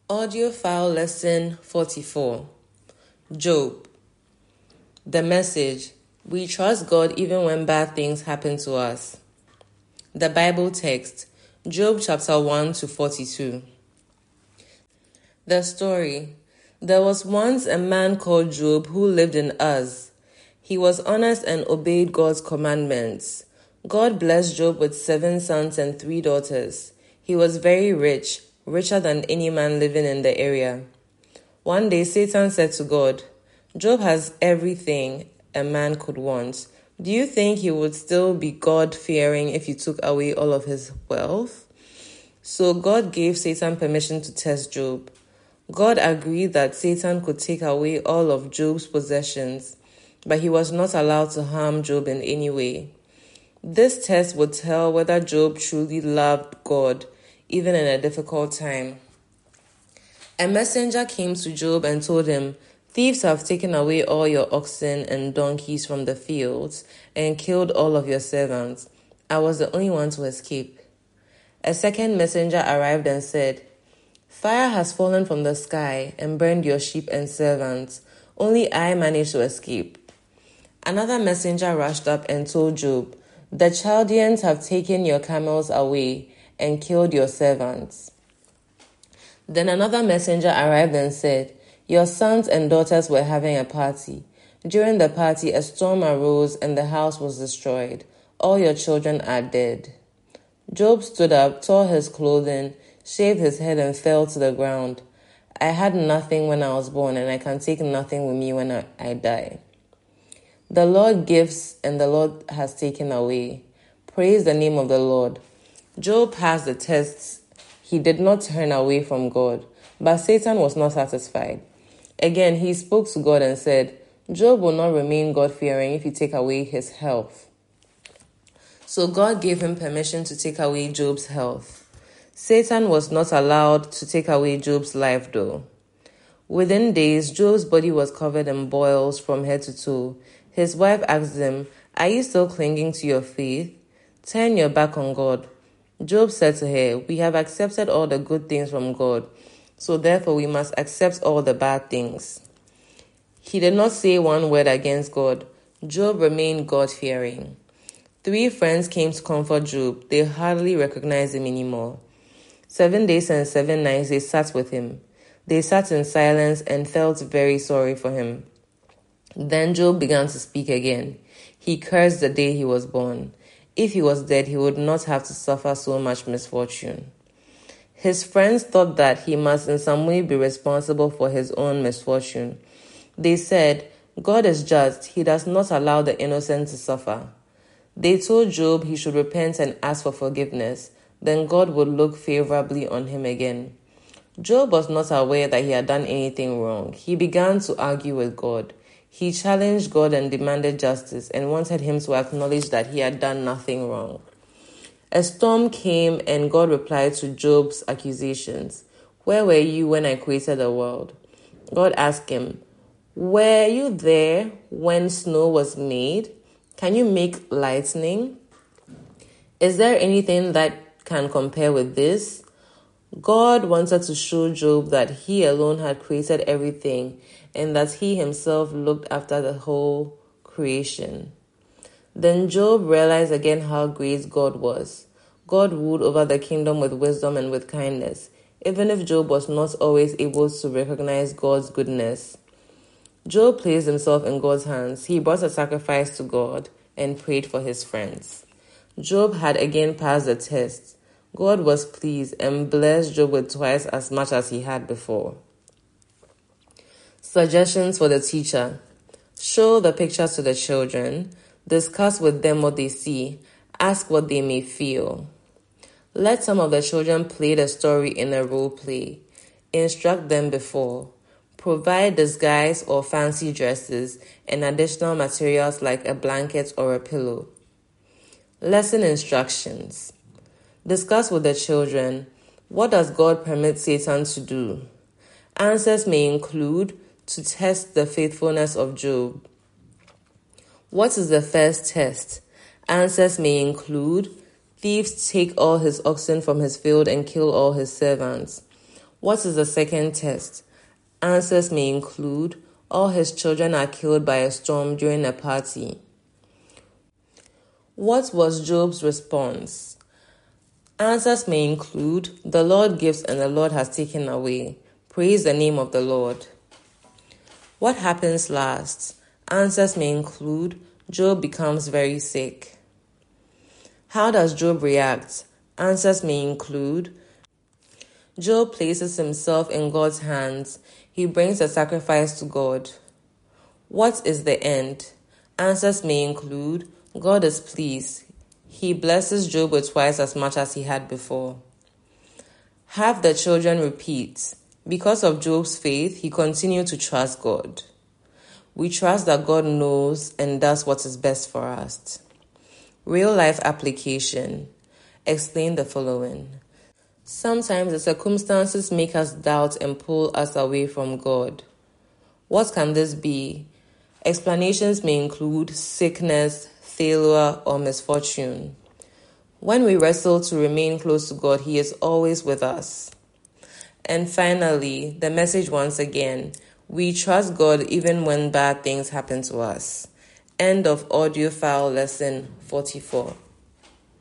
Audio file lesson 44. Job. The message: we trust God even when bad things happen to us. The Bible text: Job chapter 1 to 42. The story: there was once a man called Job who lived in Uz. He was honest and obeyed God's commandments. God blessed Job with 7 sons and 3 daughters. He was very rich, richer than any man living in the area. One day Satan said to God, "Job has everything a man could want. Do you think he would still be God-fearing if you took away all of his wealth?" So God gave Satan permission to test Job. God agreed that Satan could take away all of Job's possessions, but he was not allowed to harm Job in any way. This test would tell whether Job truly loved God, even in a difficult time. A messenger came to Job and told him, "Thieves have taken away all your oxen and donkeys from the fields and killed all of your servants. I was the only one to escape." A second messenger arrived and said, "Fire has fallen from the sky and burned your sheep and servants. Only I managed to escape." Another messenger rushed up and told Job, "The Chaldeans have taken your camels away and killed your servants." Then another messenger arrived and said, "Your sons and daughters were having a party. During the party, a storm arose and the house was destroyed. All your children are dead." Job stood up, tore his clothing, shaved his head, and fell to the ground. "I had nothing when I was born, and I can take nothing with me when I die. The Lord gives, and the Lord has taken away. Praise the name of the Lord." Job passed the tests. He did not turn away from God, but Satan was not satisfied. Again, he spoke to God and said, "Job will not remain God-fearing if you take away his health." So God gave him permission to take away Job's health. Satan was not allowed to take away Job's life, though. Within days, Job's body was covered in boils from head to toe. His wife asked him, "Are you still clinging to your faith? Turn your back on God." Job said to her, "We have accepted all the good things from God, so therefore we must accept all the bad things." He did not say one word against God. Job remained God-fearing. 3 friends came to comfort Job. They hardly recognized him anymore. 7 days and 7 nights they sat with him. They sat in silence and felt very sorry for him. Then Job began to speak again. He cursed the day he was born. If he was dead, he would not have to suffer so much misfortune. His friends thought that he must in some way be responsible for his own misfortune. They said, "God is just. He does not allow the innocent to suffer." They told Job he should repent and ask for forgiveness. Then God would look favorably on him again. Job was not aware that he had done anything wrong. He began to argue with God. He challenged God and demanded justice and wanted him to acknowledge that he had done nothing wrong. A storm came and God replied to Job's accusations. "Where were you when I created the world?" God asked him, "Were you there when snow was made? Can you make lightning? Is there anything that can compare with this?" God wanted to show Job that he alone had created everything and that he himself looked after the whole creation. Then Job realized again how great God was. God ruled over the kingdom with wisdom and with kindness, even if Job was not always able to recognize God's goodness. Job placed himself in God's hands. He brought a sacrifice to God and prayed for his friends. Job had again passed the test. God was pleased and blessed Job with twice as much as he had before. Suggestions for the teacher: show the pictures to the children. Discuss with them what they see. Ask what they may feel. Let some of the children play the story in a role play. Instruct them before. Provide disguise or fancy dresses and additional materials like a blanket or a pillow. Lesson instructions. Discuss with the children, what does God permit Satan to do? Answers may include to test the faithfulness of Job. What is the first test? Answers may include thieves take all his oxen from his field and kill all his servants. What is the second test? Answers may include all his children are killed by a storm during a party. What was Job's response? Answers may include the Lord gives and the Lord has taken away. Praise the name of the Lord. What happens last? Answers may include Job becomes very sick. How does Job react? Answers may include Job places himself in God's hands. He brings a sacrifice to God. What is the end? Answers may include God is pleased. He blesses Job with twice as much as he had before. Have the children repeat. Because of Job's faith, he continued to trust God. We trust that God knows and does what is best for us. Real life application. Explain the following. Sometimes the circumstances make us doubt and pull us away from God. What can this be? Explanations may include sickness, failure, or misfortune. When we wrestle to remain close to God, He is always with us. And finally, the message once again, we trust God even when bad things happen to us. End of audio file lesson 44.